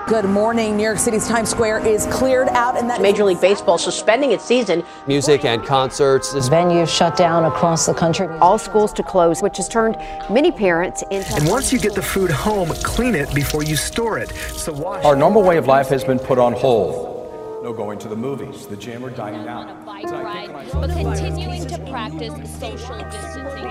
Good morning. New York City's Times Square is cleared out, and that Major League Baseball suspending its season. Music and concerts. Venues shut down across the country. All schools to close, which has turned many parents into... And once you get the food home, clean it before you store it. So wash. Our normal way of life has been put on hold. No going to the movies, the gym, or dining out. On a bike ride, but continuing to practice social distancing.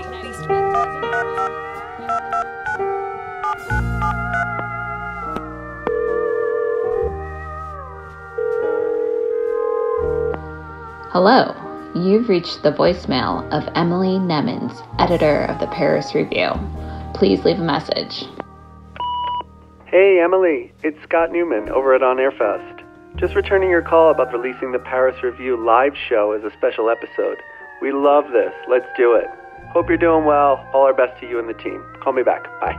Hello, you've reached the voicemail of Emily Nemens, editor of the Paris Review. Please leave a message. Hey Emily, it's Scott Newman over at On Air Fest. Just returning your call about releasing the Paris Review live show as a special episode. We love this. Let's do it. Hope you're doing well. All our best to you and the team. Call me back. Bye.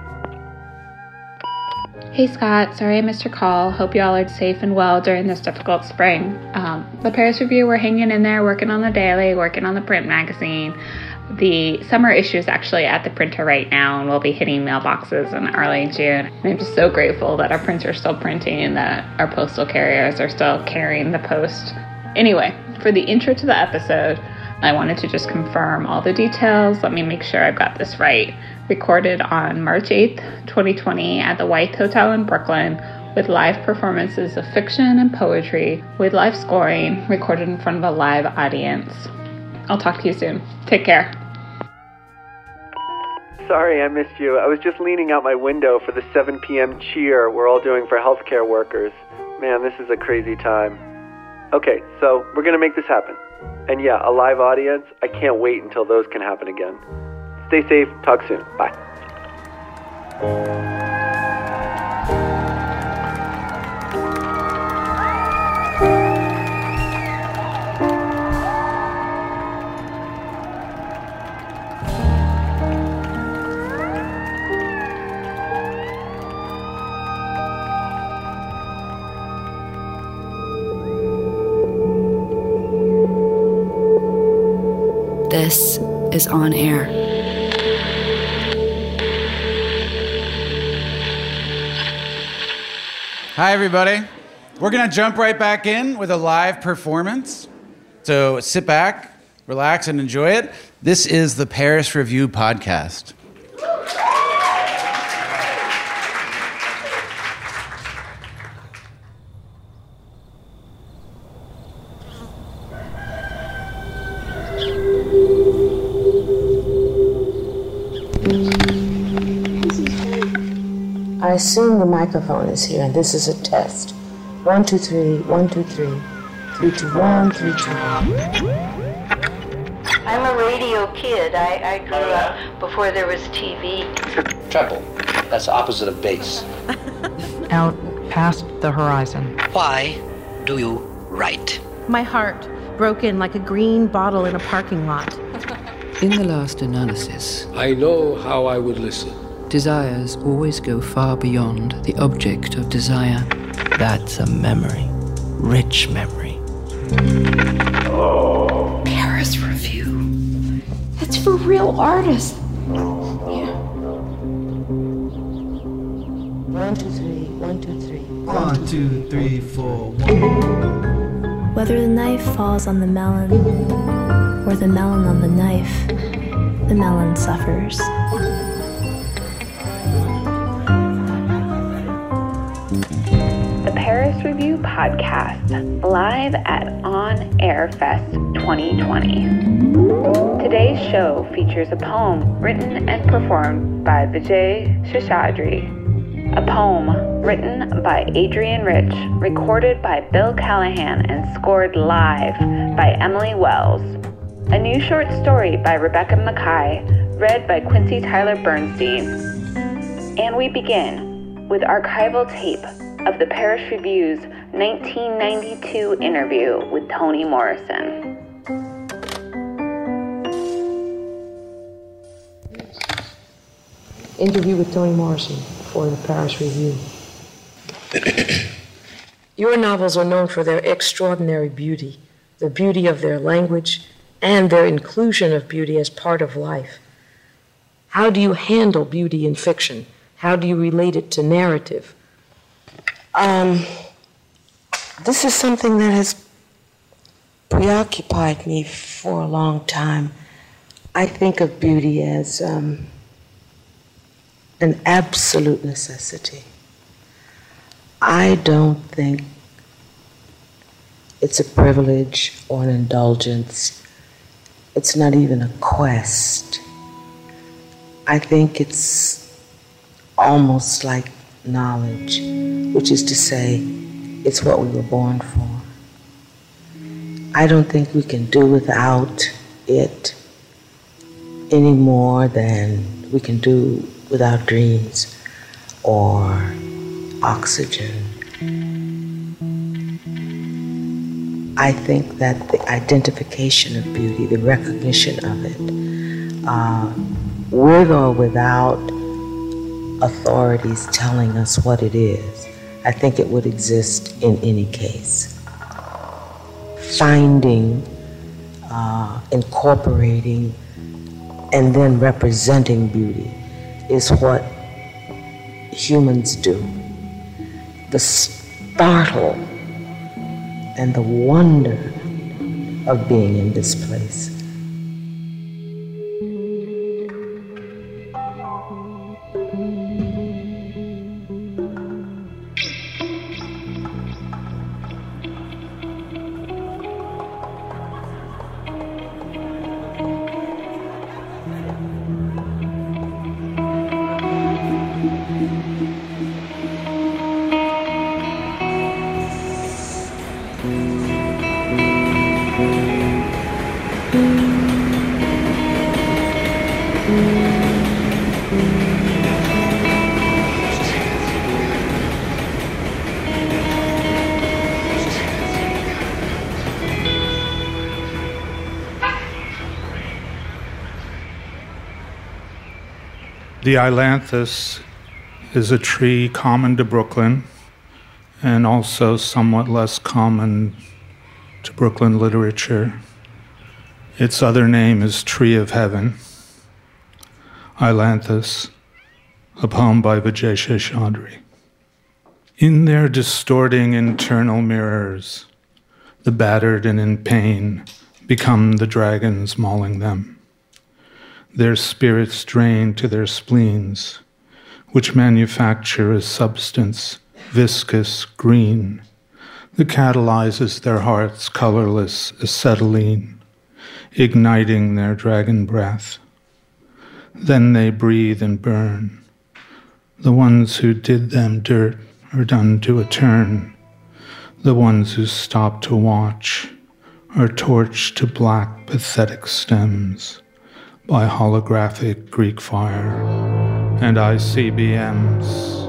Hey Scott, sorry I missed your call. Hope you all are safe and well during this difficult spring. The Paris Review, we're hanging in there, working on the daily, working on the print magazine. The summer issue is actually at the printer right now, and we'll be hitting mailboxes in early June. And I'm just so grateful that our printer is still printing and that our postal carriers are still carrying the post. Anyway, for the intro to the episode, I wanted to just confirm all the details. Let me make sure I've got this right. Recorded on March 8th, 2020 at the White Hotel in Brooklyn, with live performances of fiction and poetry, with live scoring, recorded in front of a live audience. I'll talk to you soon. Take care. Sorry I missed you. I was just leaning out my window for the 7 p.m. cheer we're all doing for healthcare workers. Man, this is a crazy time. Okay, so we're going to make this happen. And yeah, a live audience, I can't wait until those can happen again. Stay safe. Talk soon. Bye. This is On Air. Hi, everybody. We're going to jump right back in with a live performance. So sit back, relax, and enjoy it. This is the Paris Review podcast. I assume the microphone is here, and this is a test. 1, 2, 3, 1, 2, 3, 3, 2, 1, 3, 2, 1. I'm a radio kid. I grew up before there was TV. Treble. That's the opposite of bass. Out past the horizon. Why do you write? My heart broken like a green bottle in a parking lot. In the last analysis, I know how I would listen. Desires always go far beyond the object of desire. That's a memory. Rich memory. Paris Review. That's for real artists. Yeah. 1, 2, 3, 1, 2, 3. 1, 2, 3, 4, 1. Whether the knife falls on the melon or the melon on the knife, the melon suffers. The Paris Review podcast, live at On Air Fest 2020. Today's show features a poem written and performed by Vijay Seshadri, a poem written by Adrian Rich, recorded by Bill Callahan and scored live by Emily Wells, a new short story by Rebecca Mackay, read by Quincy Tyler Bernstein. And we begin with archival tape of the Paris Review's 1992 interview with Toni Morrison. Interview with Toni Morrison for the Paris Review. Your novels are known for their extraordinary beauty, the beauty of their language, and their inclusion of beauty as part of life. How do you handle beauty in fiction? How do you relate it to narrative? This is something that has preoccupied me for a long time. I think of beauty as an absolute necessity. I don't think it's a privilege or an indulgence. It's not even a quest. I think it's almost like knowledge, which is to say, it's what we were born for. I don't think we can do without it any more than we can do without dreams or oxygen. I think that the identification of beauty, the recognition of it, with or without authorities telling us what it is, I think it would exist in any case. Finding, incorporating, and then representing beauty is what humans do. The startle and the wonder of being in this place. The ailanthus is a tree common to Brooklyn and also somewhat less common to Brooklyn literature. Its other name is Tree of Heaven. Ailanthus, a poem by Vijay Chaudhry. In their distorting internal mirrors, the battered and in pain become the dragons mauling them. Their spirits drain to their spleens, which manufacture a substance, viscous, green, that catalyzes their hearts' colorless acetylene, igniting their dragon breath. Then they breathe and burn. The ones who did them dirt are done to a turn. The ones who stop to watch are torched to black, pathetic stems by holographic Greek fire and ICBMs.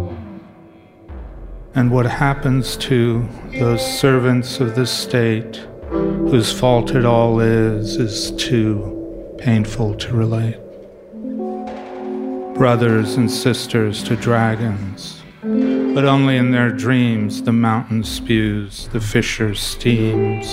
And what happens to those servants of the state whose fault it all is too painful to relate. Brothers and sisters to dragons, but only in their dreams the mountain spews, the fissure steams.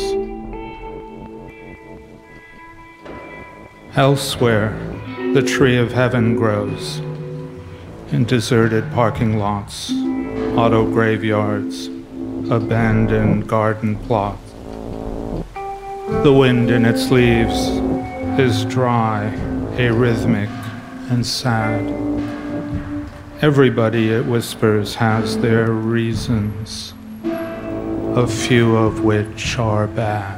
Elsewhere, the tree of heaven grows in deserted parking lots, auto graveyards, abandoned garden plots. The wind in its leaves is dry, arrhythmic, and sad. Everybody, it whispers, has their reasons, a few of which are bad.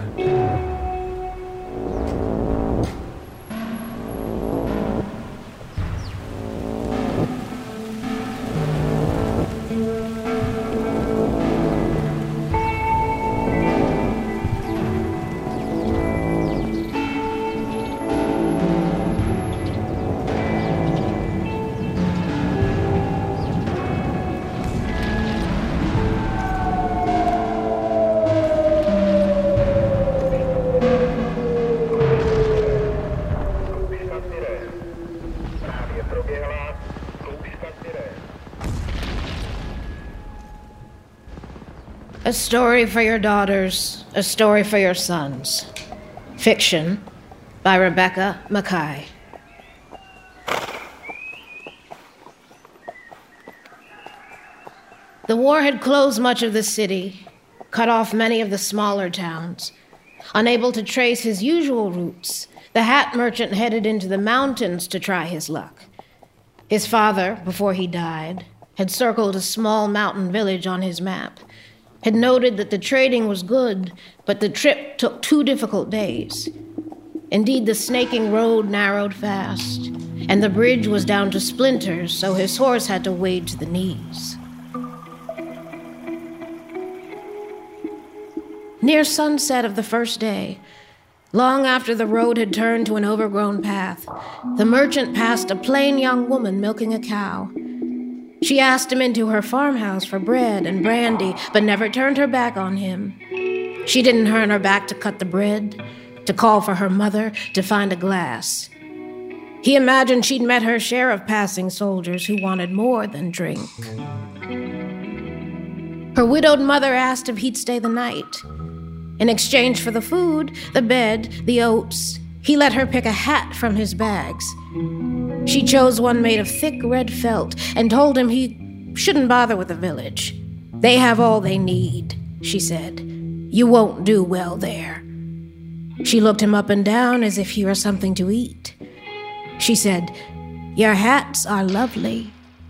A story for your daughters, a story for your sons. Fiction by Rebecca Mackay. The war had closed much of the city, cut off many of the smaller towns. Unable to trace his usual routes, the hat merchant headed into the mountains to try his luck. His father, before he died, had circled a small mountain village on his map, had noted that the trading was good, but the trip took 2 difficult days. Indeed, the snaking road narrowed fast, and the bridge was down to splinters, so his horse had to wade to the knees. Near sunset of the first day, long after the road had turned to an overgrown path, the merchant passed a plain young woman milking a cow. She asked him into her farmhouse for bread and brandy, but never turned her back on him. She didn't turn her back to cut the bread, to call for her mother, to find a glass. He imagined she'd met her share of passing soldiers who wanted more than drink. Her widowed mother asked if he'd stay the night. In exchange for the food, the bed, the oats, he let her pick a hat from his bags. She chose one made of thick red felt and told him he shouldn't bother with the village. They have all they need, she said. You won't do well there. She looked him up and down as if he were something to eat. She said, Your hats are lovely.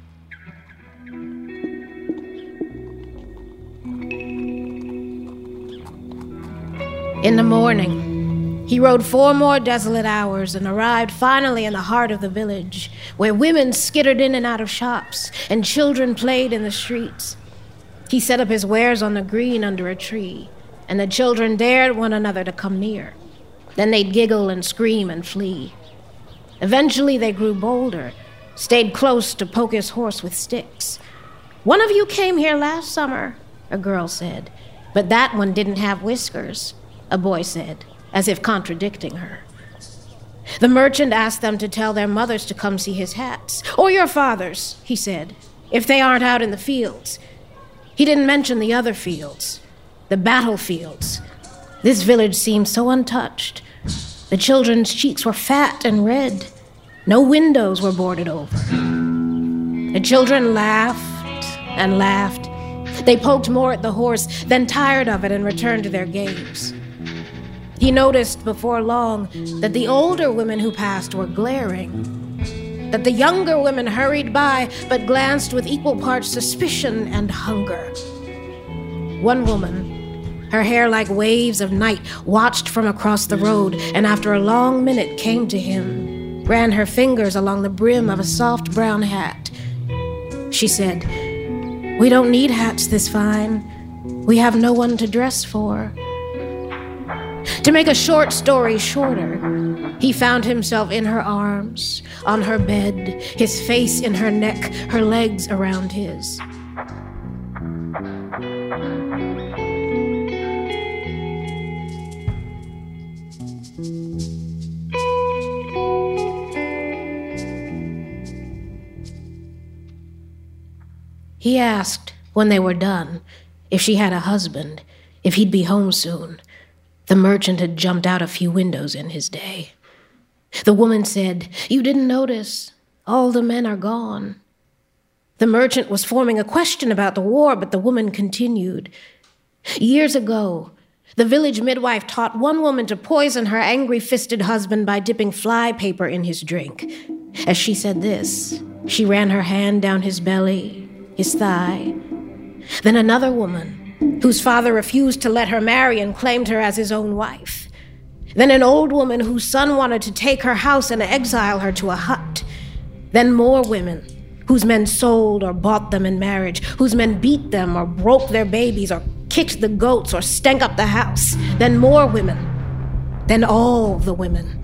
In the morning, he rode 4 more desolate hours and arrived finally in the heart of the village, where women skittered in and out of shops and children played in the streets. He set up his wares on the green under a tree, and the children dared one another to come near. Then they'd giggle and scream and flee. Eventually they grew bolder, stayed close to poke his horse with sticks. One of you came here last summer, a girl said, but that one didn't have whiskers, a boy said, as if contradicting her. The merchant asked them to tell their mothers to come see his hats, or your fathers, he said, if they aren't out in the fields. He didn't mention the other fields, the battlefields. This village seemed so untouched. The children's cheeks were fat and red. No windows were boarded over. The children laughed and laughed. They poked more at the horse, then tired of it and returned to their games. He noticed before long that the older women who passed were glaring, that the younger women hurried by but glanced with equal parts suspicion and hunger. One woman, her hair like waves of night, watched from across the road and after a long minute came to him, ran her fingers along the brim of a soft brown hat. She said, We don't need hats this fine. We have no one to dress for. To make a short story shorter, he found himself in her arms, on her bed, his face in her neck, her legs around his. He asked, when they were done, if she had a husband, if he'd be home soon. The merchant had jumped out a few windows in his day. The woman said, You didn't notice. All the men are gone. The merchant was forming a question about the war, but the woman continued. Years ago, the village midwife taught one woman to poison her angry-fisted husband by dipping fly paper in his drink. As she said this, she ran her hand down his belly, his thigh. Then another woman, whose father refused to let her marry and claimed her as his own wife. Then an old woman whose son wanted to take her house and exile her to a hut. Then more women, whose men sold or bought them in marriage, whose men beat them or broke their babies or kicked the goats or stank up the house. Then more women. Then all the women.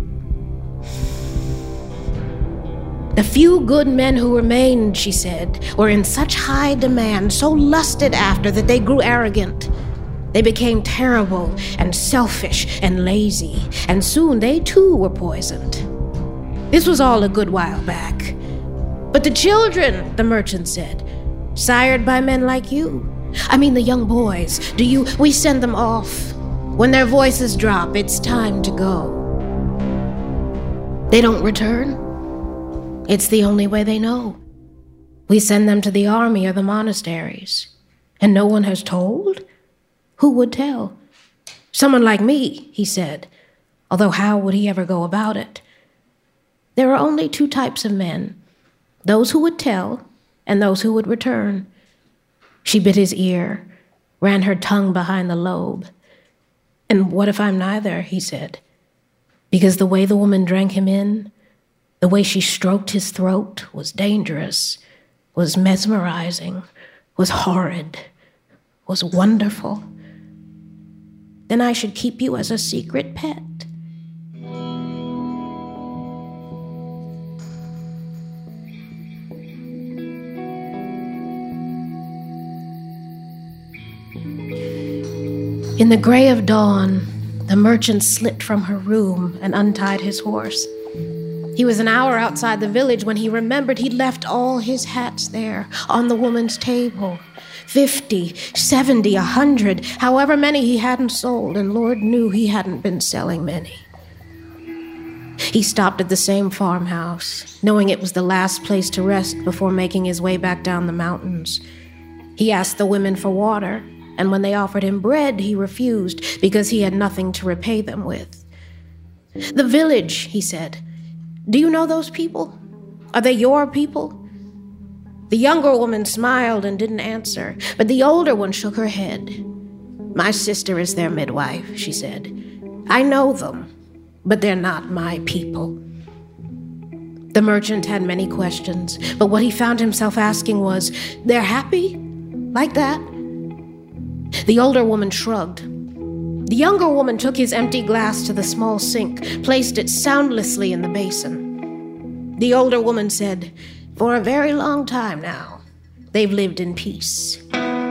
The few good men who remained, she said, were in such high demand, so lusted after that they grew arrogant. They became terrible and selfish and lazy, and soon they too were poisoned. This was all a good while back. But the children, the merchant said, sired by men like you. I mean the young boys, we send them off. When their voices drop, it's time to go. They don't return. It's the only way they know. We send them to the army or the monasteries. And no one has told? Who would tell? Someone like me, he said, although how would he ever go about it? There are only two types of men, those who would tell and those who would return. She bit his ear, ran her tongue behind the lobe. And what if I'm neither, he said, because the way the woman drank him in, the way she stroked his throat was dangerous, was mesmerizing, was horrid, was wonderful. Then I should keep you as a secret pet. In the gray of dawn, the merchant slipped from her room and untied his horse. He was an hour outside the village when he remembered he'd left all his hats there on the woman's table. 50, 70, 100, however many he hadn't sold, and Lord knew he hadn't been selling many. He stopped at the same farmhouse, knowing it was the last place to rest before making his way back down the mountains. He asked the women for water, and when they offered him bread, he refused because he had nothing to repay them with. The village, he said. Do you know those people? Are they your people? The younger woman smiled and didn't answer, but the older one shook her head. My sister is their midwife, she said. I know them, but they're not my people. The merchant had many questions, but what he found himself asking was, they're happy? Like that? The older woman shrugged. The younger woman took his empty glass to the small sink, placed it soundlessly in the basin. The older woman said, for a very long time now, they've lived in peace.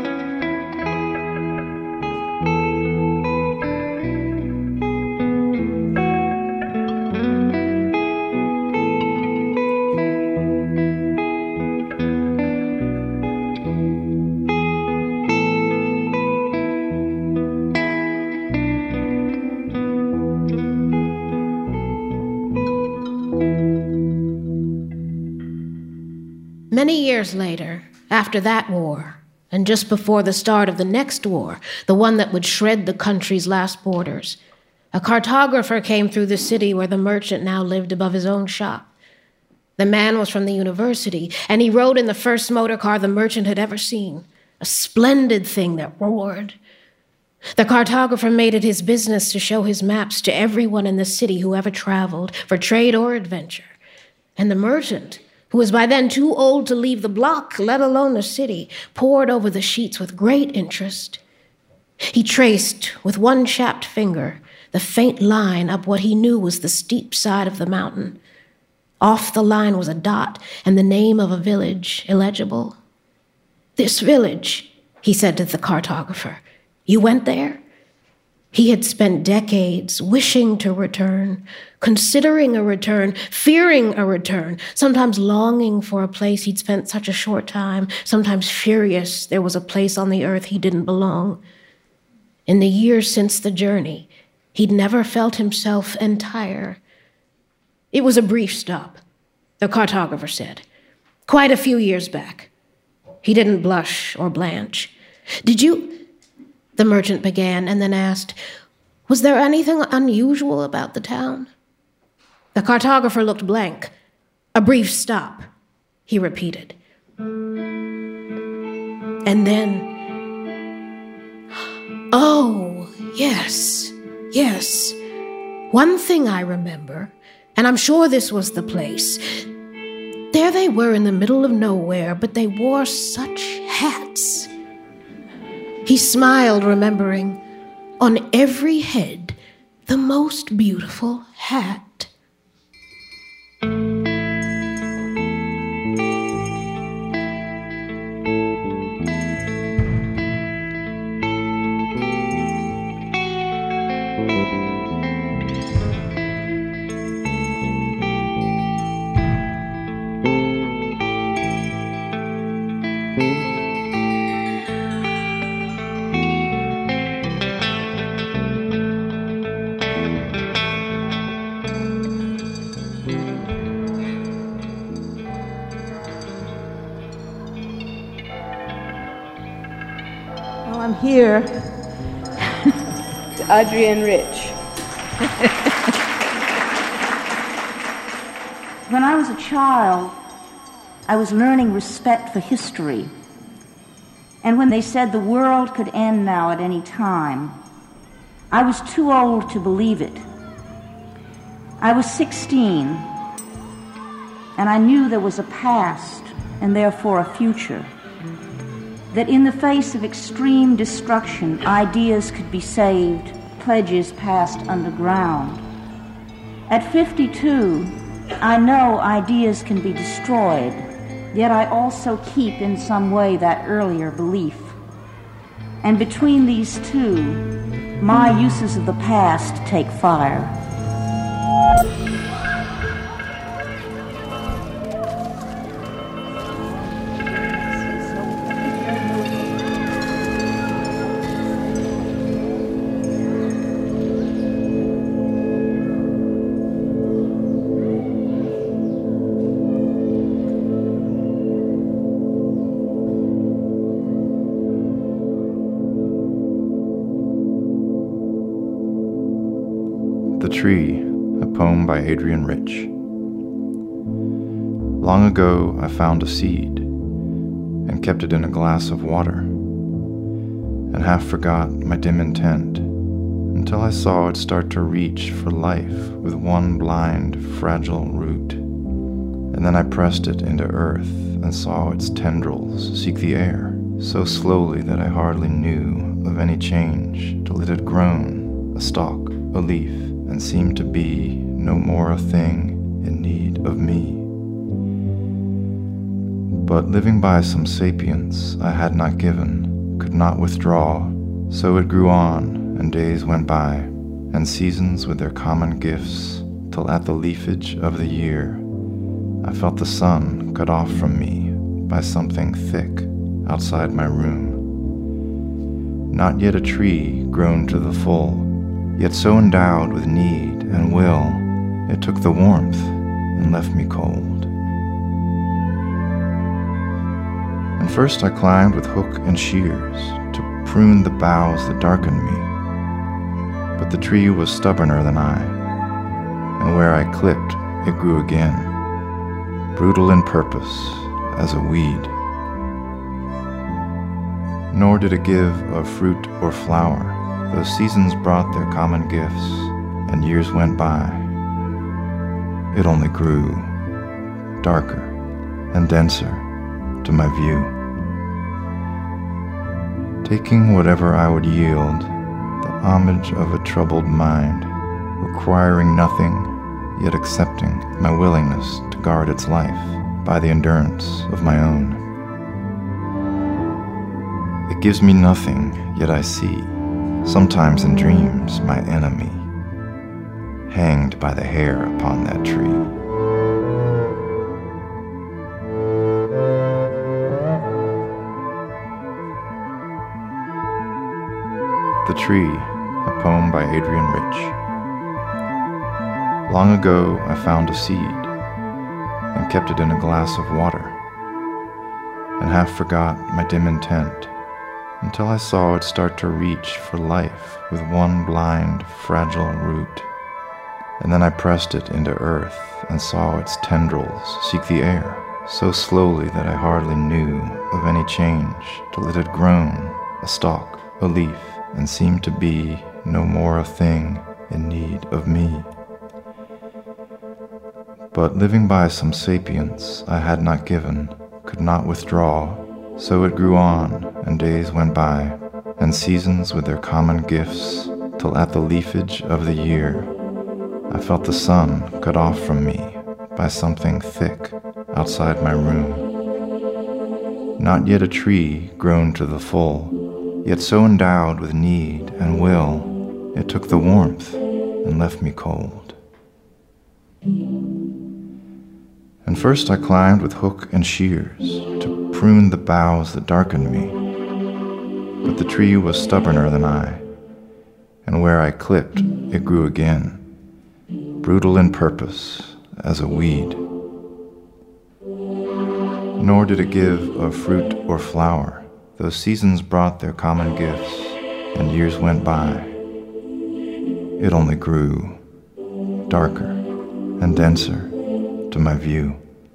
Many years later, after that war, and just before the start of the next war, the one that would shred the country's last borders, a cartographer came through the city where the merchant now lived above his own shop. The man was from the university, and he rode in the first motor car the merchant had ever seen, a splendid thing that roared. The cartographer made it his business to show his maps to everyone in the city who ever traveled for trade or adventure. And the merchant, who was by then too old to leave the block, let alone the city, pored over the sheets with great interest. He traced, with one chapped finger, the faint line up what he knew was the steep side of the mountain. Off the line was a dot and the name of a village, illegible. This village, he said to the cartographer. You went there? He had spent decades wishing to return, considering a return, fearing a return, sometimes longing for a place he'd spent such a short time, sometimes furious there was a place on the earth he didn't belong. In the years since the journey, he'd never felt himself entire. It was a brief stop, the cartographer said, quite a few years back. He didn't blush or blanch. Did you... The merchant began and then asked, was there anything unusual about the town? The cartographer looked blank. A brief stop, he repeated. And then, oh, yes. One thing I remember, and I'm sure this was the place. There they were in the middle of nowhere, but they wore such hats. He smiled, remembering, on every head, the most beautiful hat. here to Adrienne Rich. When I was a child, I was learning respect for history. And when they said the world could end now at any time, I was too old to believe it. I was 16, and I knew there was a past and therefore a future. That in the face of extreme destruction, ideas could be saved, pledges passed underground. At 52, I know ideas can be destroyed, yet I also keep in some way that earlier belief. And between these two, my uses of the past take fire. The Tree, a poem by Adrienne Rich. Long ago, I found a seed and kept it in a glass of water, and half forgot my dim intent until I saw it start to reach for life with one blind, fragile root. And then I pressed it into earth and saw its tendrils seek the air so slowly that I hardly knew of any change till it had grown, a stalk, a leaf, and seemed to be no more a thing in need of me. But living by some sapience I had not given, could not withdraw, so it grew on, and days went by, and seasons with their common gifts, till at the leafage of the year I felt the sun cut off from me by something thick outside my room. Not yet a tree grown to the full, yet so endowed with need and will, it took the warmth and left me cold. And first I climbed with hook and shears to prune the boughs that darkened me. But the tree was stubborner than I, and where I clipped, it grew again, brutal in purpose as a weed. Nor did it give of fruit or flower, though seasons brought their common gifts, and years went by. It only grew, darker and denser to my view. Taking whatever I would yield, the homage of a troubled mind, requiring nothing, yet accepting my willingness to guard its life by the endurance of my own. It gives me nothing, yet I see, sometimes in dreams, my enemy, hanged by the hair upon that tree. The Tree, a poem by Adrienne Rich. Long ago, I found a seed and kept it in a glass of water, and half forgot my dim intent until I saw it start to reach for life with one blind, fragile root. And then I pressed it into earth and saw its tendrils seek the air so slowly that I hardly knew of any change till it had grown, a stalk, a leaf, and seemed to be no more a thing in need of me. But living by some sapience I had not given, could not withdraw, so it grew on, and days went by, and seasons with their common gifts, till at the leafage of the year I felt the sun cut off from me by something thick outside my room. Not yet a tree grown to the full, yet so endowed with need and will, it took the warmth and left me cold. And first I climbed with hook and shears to prune the boughs that darkened me. But the tree was stubborner than I, and where I clipped, it grew again, brutal in purpose as a weed. Nor did it give of fruit or flower, Those seasons brought their common gifts, and years went by. It only grew darker and denser to my view.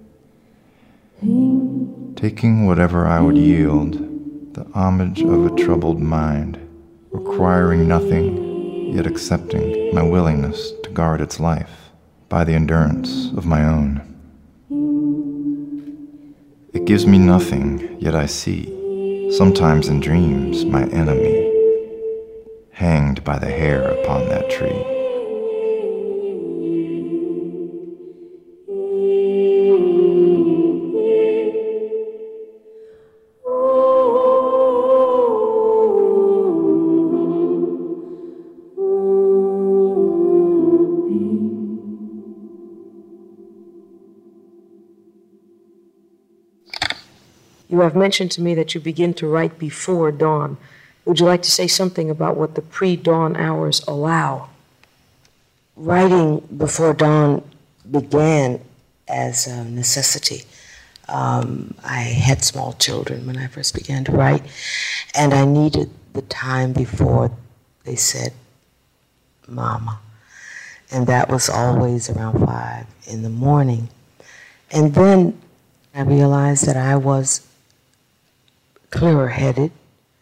Taking whatever I would yield, the homage of a troubled mind, requiring nothing, yet accepting my willingness to guard its life by the endurance of my own. It gives me nothing, yet I see, sometimes in dreams, my enemy, hanged by the hair upon that tree. You have mentioned to me that you begin to write before dawn. Would you like to say something about what the pre-dawn hours allow? Writing before dawn began as a necessity. I had small children when I first began to write, and I needed the time before they said, Mama. And that was always around 5 in the morning. And then I realized that I was clearer-headed,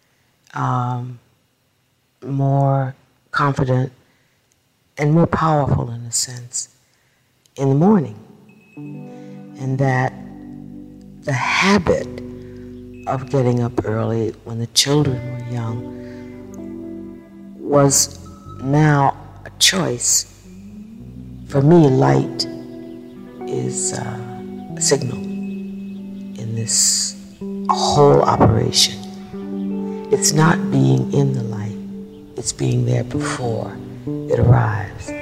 more confident, and more powerful in a sense in the morning. And that the habit of getting up early when the children were young was now a choice. For me, light is a signal in this whole operation. It's not being in the light, it's being there before it arrives.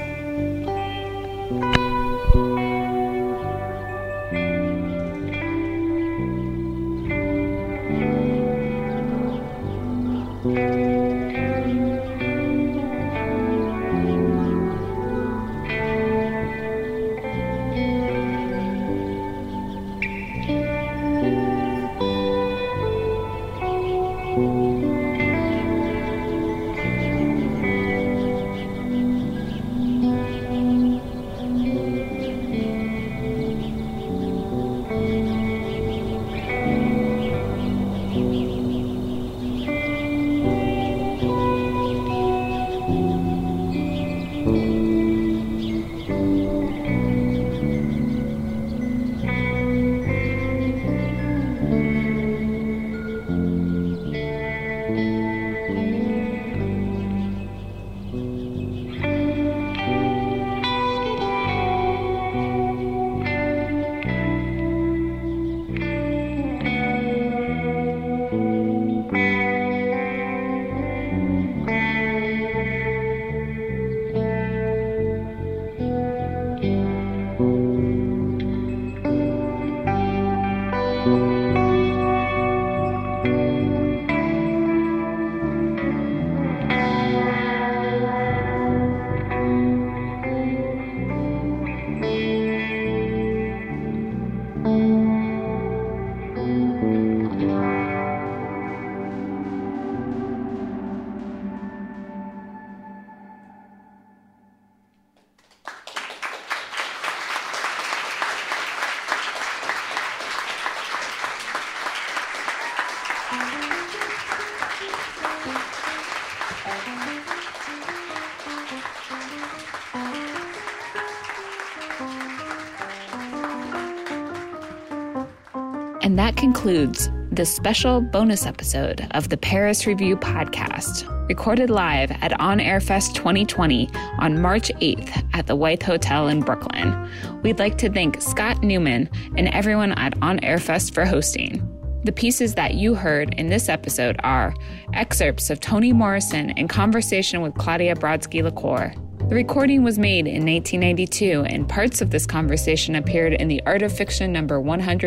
And that concludes this special bonus episode of the Paris Review podcast, recorded live at On Air Fest 2020 on March 8th at the White Hotel in Brooklyn. We'd like to thank Scott Newman and everyone at On Air Fest for hosting. The pieces that you heard in this episode are excerpts of Toni Morrison in conversation with Claudia Brodsky-LaCour. The recording was made in 1992, and parts of this conversation appeared in The Art of Fiction number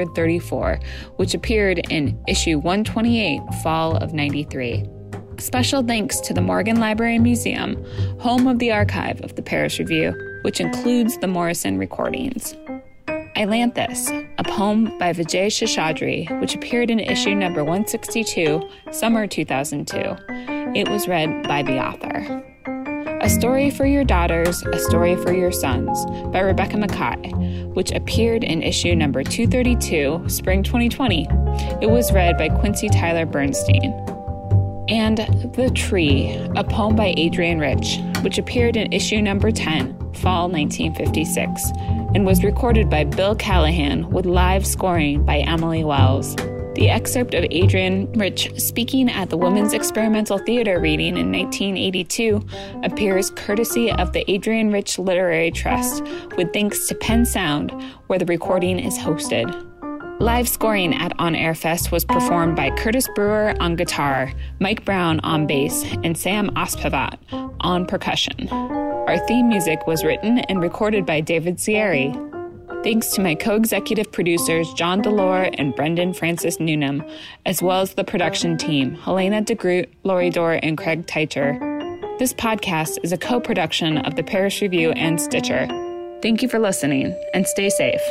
134, which appeared in issue 128, fall of 93. Special thanks to the Morgan Library and Museum, home of the archive of the Paris Review, which includes the Morrison recordings. Ailanthus, a poem by Vijay Seshadri, which appeared in issue number 162, summer 2002. It was read by the author. A Story for Your Daughters, A Story for Your Sons by Rebecca Mackay, which appeared in issue number 232, spring 2020. It was read by Quincy Tyler Bernstein. And The Tree, a poem by Adrienne Rich, which appeared in issue number 10, fall 1956, and was recorded by Bill Callahan with live scoring by Emily Wells. The excerpt of Adrienne Rich speaking at the Women's Experimental Theater reading in 1982 appears courtesy of the Adrienne Rich Literary Trust, with thanks to Penn Sound, where the recording is hosted. Live scoring at On Air Fest was performed by Curtis Brewer on guitar, Mike Brown on bass, and Sam Ospavat on percussion. Our theme music was written and recorded by David Sierri. Thanks to my co-executive producers John Delore and Brendan Francis Newnham, as well as the production team, Helena DeGroot, Lori Dorr, and Craig Teicher. This podcast is a co-production of the Paris Review and Stitcher. Thank you for listening, and stay safe.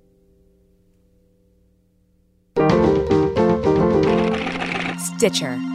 Stitcher.